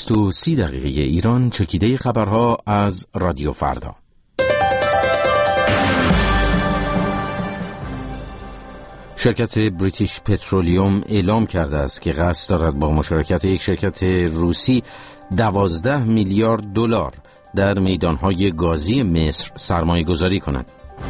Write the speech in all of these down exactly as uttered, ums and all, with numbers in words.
بیست و سی دقیقه ایران، چکیده خبرها از رادیو فردا. شرکت بریتیش پترولیوم اعلام کرده است که قصد دارد با مشارکت یک شرکت روسی دوازده میلیارد دلار در میدانهای گازی مصر سرمایه گذاری کند.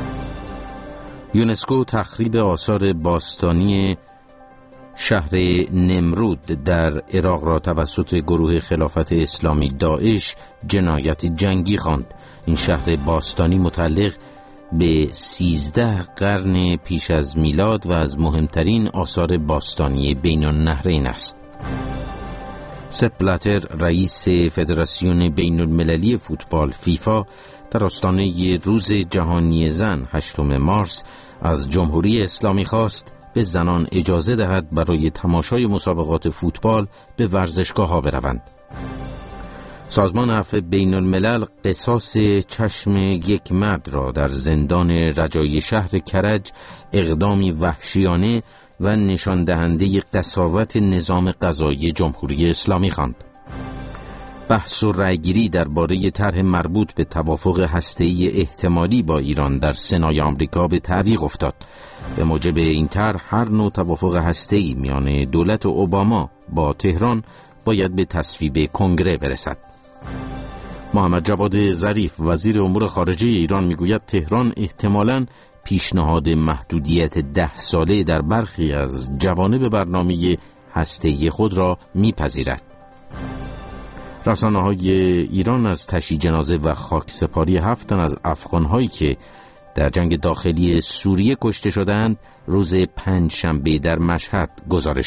یونسکو تخریب آثار باستانی شهر نمرود در عراق را توسط گروه خلافت اسلامی داعش جنایت جنگی خواند. این شهر باستانی متعلق به سیزده قرن پیش از میلاد و از مهمترین آثار باستانی بین النهرین است. سپ بلاتر، رئیس فدراسیون بین المللی فوتبال فیفا، در آستانه روز جهانی زن هشتم مارس از جمهوری اسلامی خواست به زنان اجازه دهد برای تماشای مسابقات فوتبال به ورزشگاه ها بروند. سازمان عفو بین الملل قصاص چشم یک مرد را در زندان رجایی شهر کرج اقدامی وحشیانه و نشان دهنده قساوت نظام قضایی جمهوری اسلامی خواند. بحث و رأیگیری درباره طرح مربوط به توافق هسته‌ای احتمالی با ایران در سنای آمریکا به تعویق افتاد. به موجب این طرح هر نوع توافق هسته‌ای میان دولت اوباما با تهران باید به تصویب کنگره برسد. محمد جواد ظریف، وزیر امور خارجه ایران، میگوید تهران احتمالاً پیشنهاد محدودیت ده ساله در برخی از جوانب برنامه هسته‌ای خود را میپذیرد. رسانه‌های ایران از تشییع جنازه و خاکسپاری هفت تن از افغان‌هایی که در جنگ داخلی سوریه کشته شدند روز پنج شنبه در مشهد گزارش